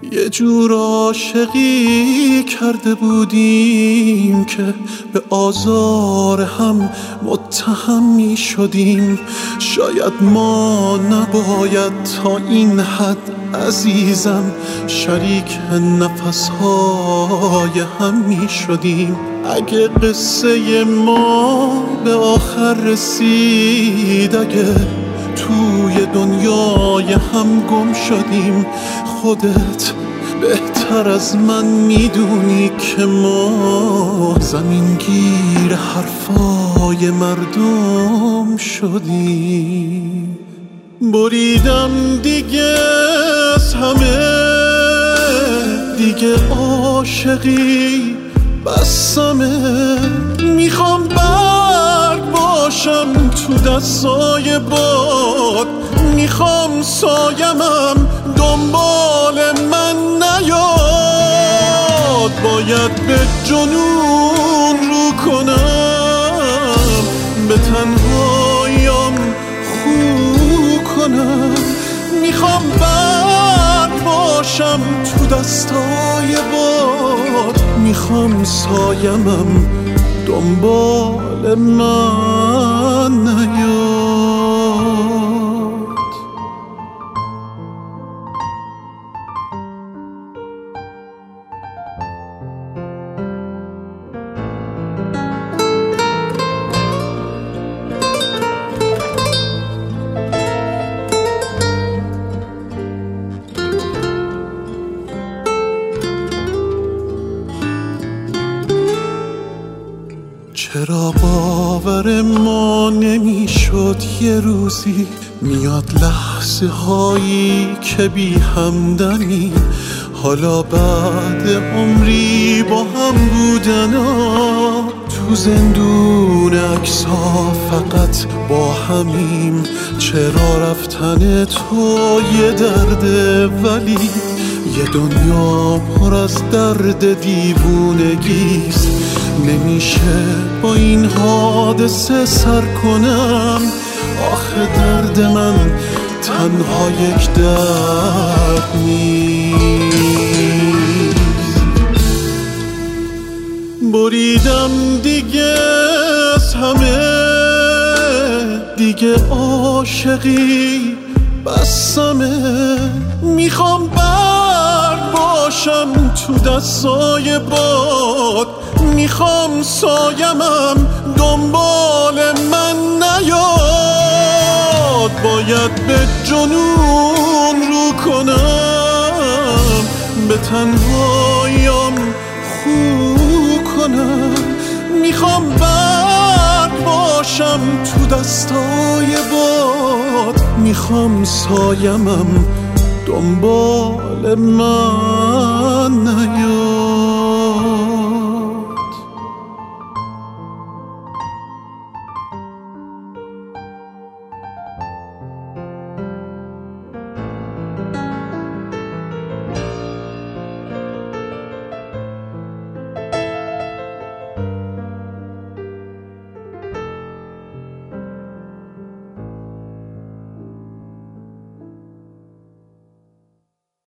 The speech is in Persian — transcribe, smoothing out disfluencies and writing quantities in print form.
یه جور عاشقی کرده بودیم که به آزار هم متهم می شدیم. شاید ما نباید تا این حد عزیزم شریک نفسهای هم می شدیم. اگه قصه ما به آخر رسید، اگه توی دنیای هم گم شدیم، خودت بهتر از من میدونی که ما زمین گیر حرفای مردم شدیم. بریدم دیگه از همه، دیگه عاشقی بسمه. میخوام برگ باشم تو دستای باد، میخوام سایمم دنبال من نیاد. باید به جنون رو کنم، به تنهاییم خو کنم. میخوام برگ باشم تو دستای باد، میخوام سایمم دنبال من نیاد. چرا باور ما نمیشد یه روزی میاد لحظه هایی که بی همدمی، حالا بعد عمری با هم بودنا، تو زندون عکس‌ها فقط با همیم. چرا رفتن تو یه درده ولی یه دنیا پر از درد دیوونگیست. نمیشه با این حادثه سر کنم، آخه درد من تنها یک درد نیست. بریدم دیگه از همه، دیگه عاشقی بسمه. میخوام برگ باشم تو دستای باد، میخوام سایمم دنبال من نیاد. باید به جنون رو کنم، به تنهاییم خو کنم. میخوام برگ باشم تو دستای باد، میخوام سایمم دنبال من نیاد.